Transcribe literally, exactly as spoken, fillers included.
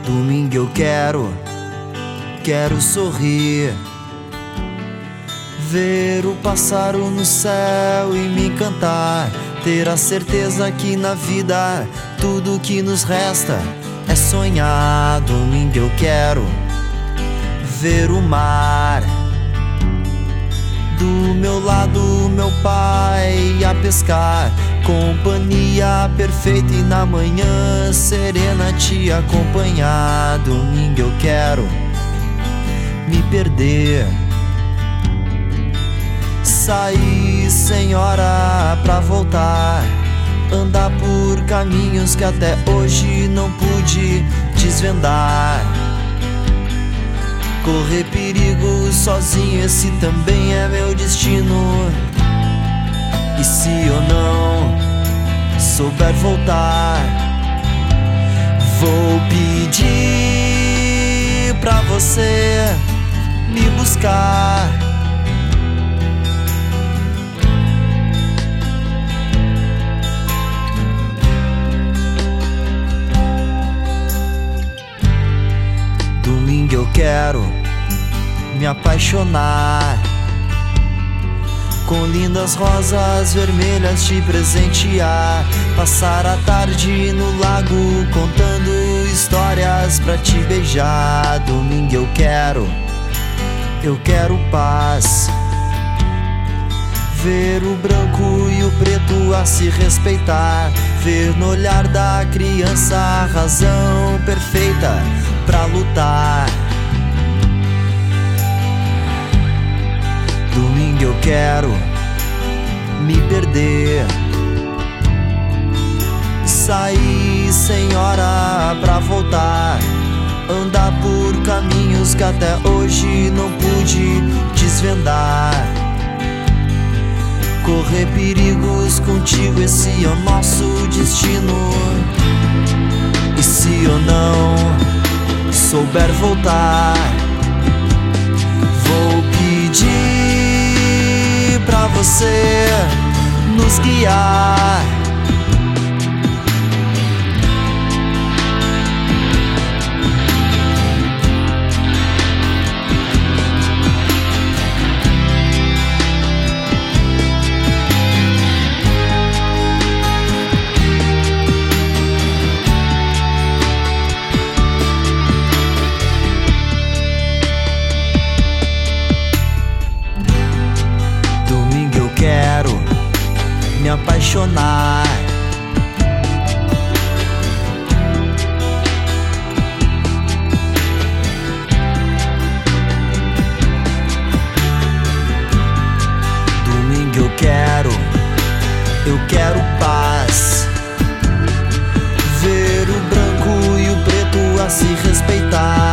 Domingo eu quero, quero sorrir, ver o pássaro no céu e me encantar, ter a certeza que na vida tudo que nos resta é sonhar. Domingo eu quero ver o mar, do meu lado meu pai a pescar, companhia perfeita e na manhã serena te acompanhar. Domingo eu quero me perder, sair sem hora pra voltar, andar por caminhos que até hoje não pude desvendar, correr perigo sozinho, esse também é meu destino. E se eu não souber voltar, vou pedir pra você me buscar. Domingo eu quero me apaixonar, com lindas rosas vermelhas te presentear, passar a tarde no lago contando histórias pra te beijar. Domingo eu quero, eu quero paz, ver o branco e o preto a se respeitar, ver no olhar da criança a razão perfeita pra lutar. Domingo eu quero me perder, sair sem hora pra voltar, andar por caminhos que até hoje não pude desvendar, correr perigos contigo, esse é o nosso destino. E se eu não souber voltar, vou pedir pra você nos guiar. Quero me apaixonar, domingo eu quero, eu quero paz, ver o branco e o preto a se respeitar,